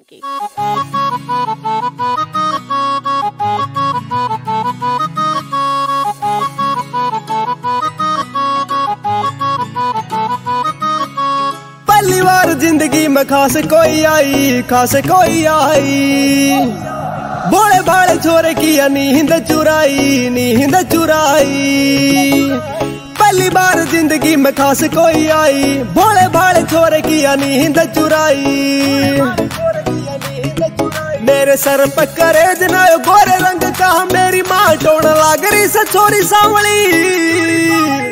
की। पहली बार जिंदगी में खास कोई आई, खास कोई आई, भोले भाले छोरे किया नींद चुराई, नींद चुराई। पहली बार जिंदगी में खास कोई आई, भोले भाले छोरे किया नींद चुराई। मेरे सर पर करे जनायो गोरे रंग का, मेरी माँ टोन लाग रही से छोरी सांवली।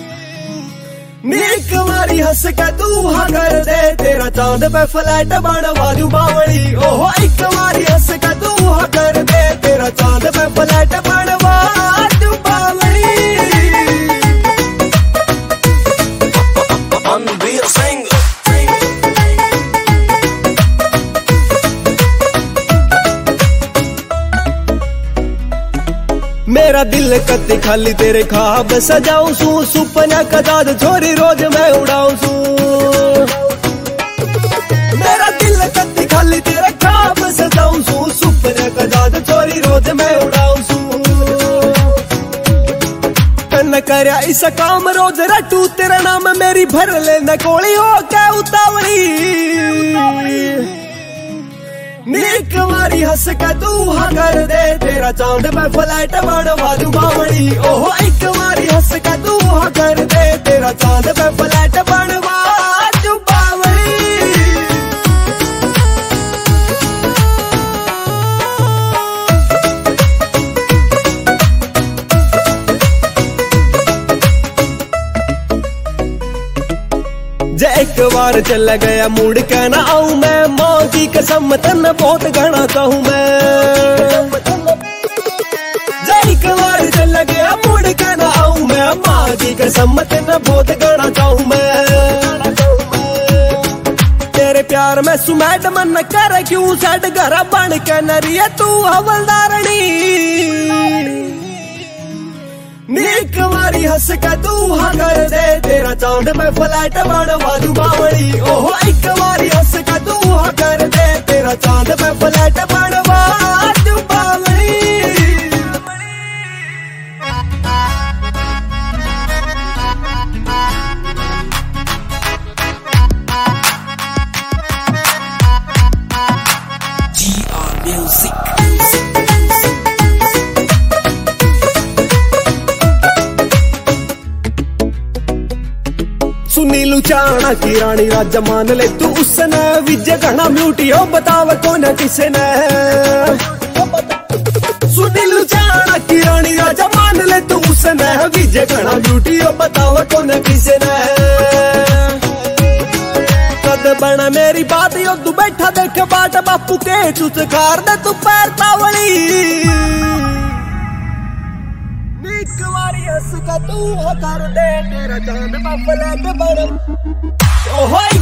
नीक मारी हंस के तू हाँ कर दे, तेरा चांद पे फ्लैट बनवा दूं बावली। ओहो एक मारी हंस के तू हाँ कर दे, तेरा चांद पे फ्लैट बनवा दूं बावली। मेरा दिल कत्ती खाली तेरे ख्वाब सजाऊं सू, सुपना कदाद छोरी रोज मैं उड़ाऊं सू। मेरा दिल कत्ती खाली तेरे ख्वाब सजाऊं सू, सुपना कदाद छोरी रोज मैं उड़ाऊं सू। न करया इस काम रोज रटू तेरा नाम, मेरी भर लेना कोली हो क्या उतावली। नीक मारी हंस के तू हाँ कर दे, तेरा चांद पे फ्लैट बनवा दूं बावली। ओहो एक मारी हंस के तू हाँ कर दे, तेरा चांद पे फ्लैट बनवा दूं बावली। जे एक बार चला गया मुड़ के ना आऊं मैं, माँ की कसम तन बहुत घना चाहूं मैं। जे एक बार चला गया मुड़ के ना आऊं मैं, माँ की कसम तन बहुत घना चाहूं मैं। तेरे प्यार में सुमैट मन कर क्यों सेट, घर बन के नरिया तू हवलदारनी। नीक मारी हंस के तू हाँ कर दे, तेरा चांद में फ्लैट बनवा दूं बावली। ओहो एक मारी हंस के तू हाँ कर दे, तेरा चांद में फ्लैट बनवा दूं बावली। GR Music। सुनीलू चाणा की रानी राजा मान ले तू, उसने विजय घना म्यूटी हो बताव कौन किसने। सुनीलू चाणा की रानी राजा मान ले तू, उसने विजय घना म्यूटी हो बताव कौन किसने। कद बना मेरी बात यो तू बैठा देख बाट, बापू के चुत खार दे तू पैर तावली। नीक मारी हंस का तू हाँ कर दे, तेरा चांद पे फ्लैट बन। ओहो